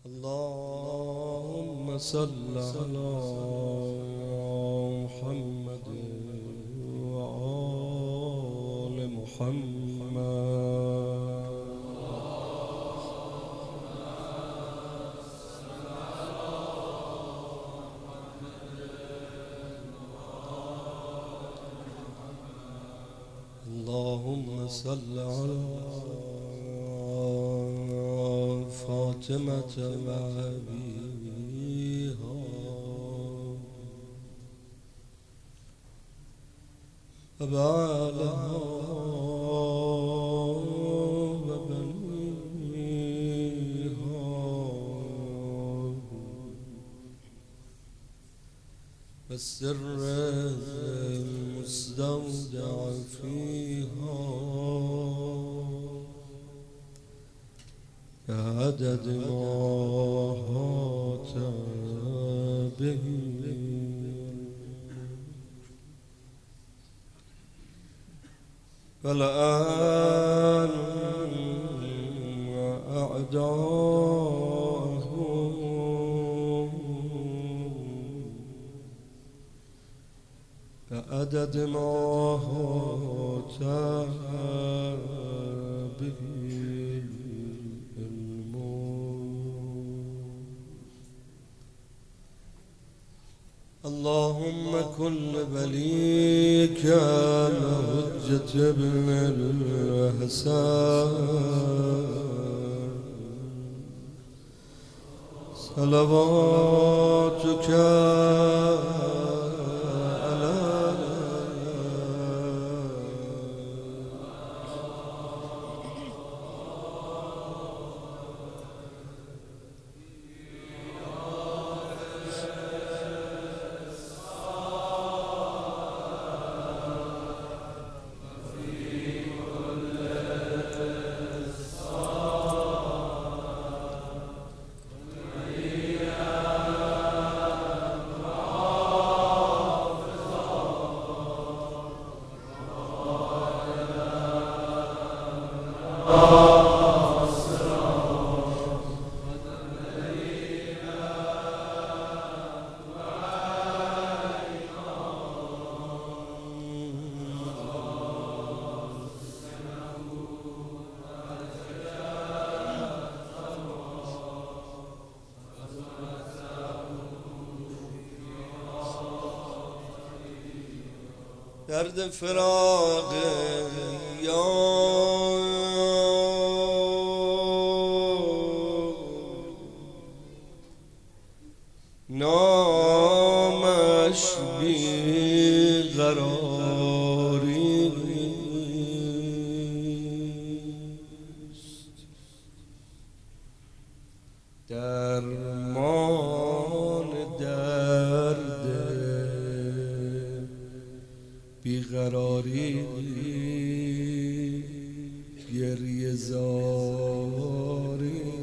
اللهم صل على محمد وآل محمد. اللهم صل على فاطمة وأبيها وبعلها وبنيها والسر المستودع فيها عدد ما أحاط به والآن أعداءه عدد ما أحاط به. اللهم كل وليك الحجة ابن الحسن صلواتك درد فراق نامش بیقراری است، درمان درد بیقراری گریه زاری.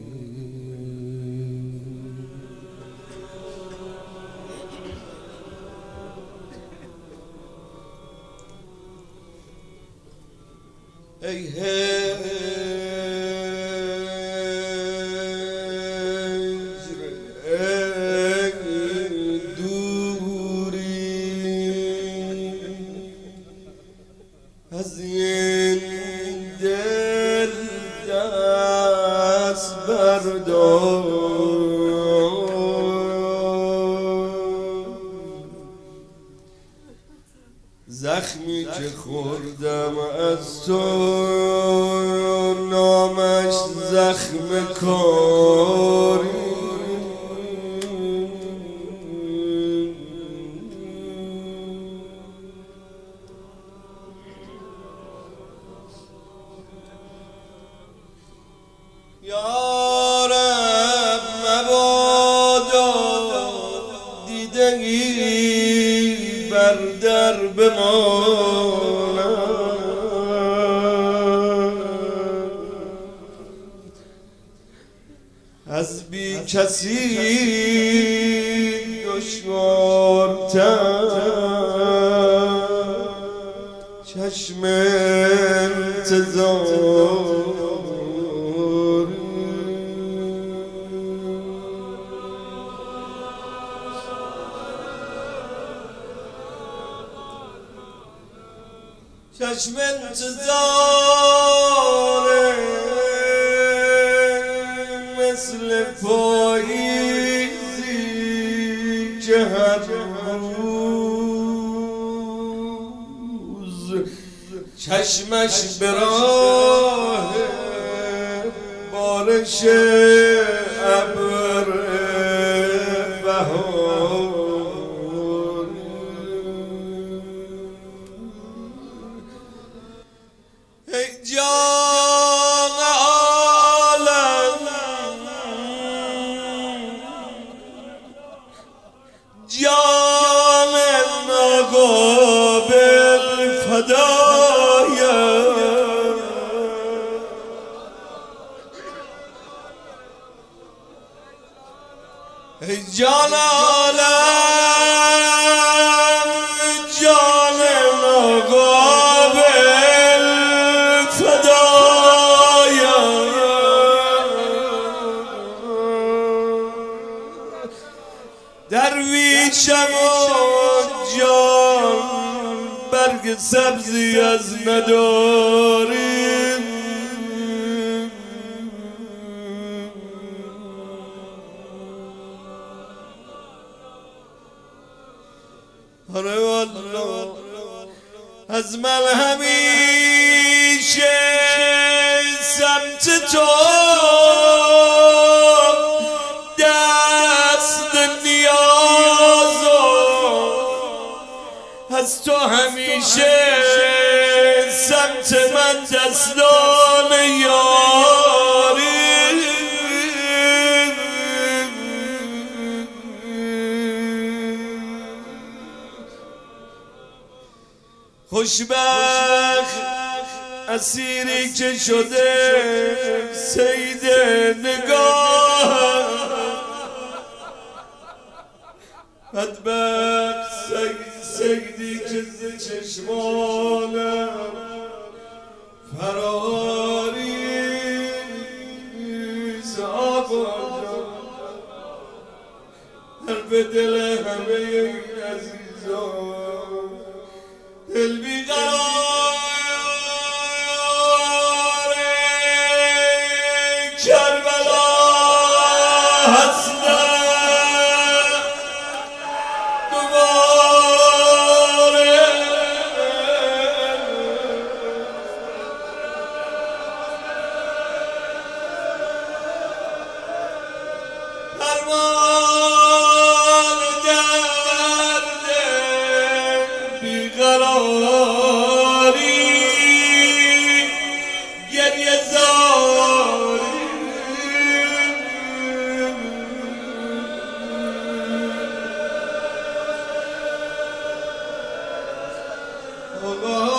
ای هجر ای دوری از این دل دست بردار، زخمی که خوردم از تو نامش زخم کاری. یا رب مبادا دیدگی بر در بماند، از بی کسی دشوارتر چشم انتظار. چشم انتظاره مثل پاییزی که هر روز چشمش به راه بارش ابر بهار ای جان عالم جان ناقابل فدایم ای جان عالم جان ناقابل فدایم درویشم و جان برگ سبزی از نداریم آره والله از من همیشه سمت تو دست نیازو از تو همیشه سمت من دستان یاری خوشبخت اسیری که شده صید نگاه بدبخت صیدی که ز چشمانم فراریز آقا جان در به دل همه این عزیزان دل بیقرار کربلا هستم دوباره فرمان درد بیقراری گریه زاری آقا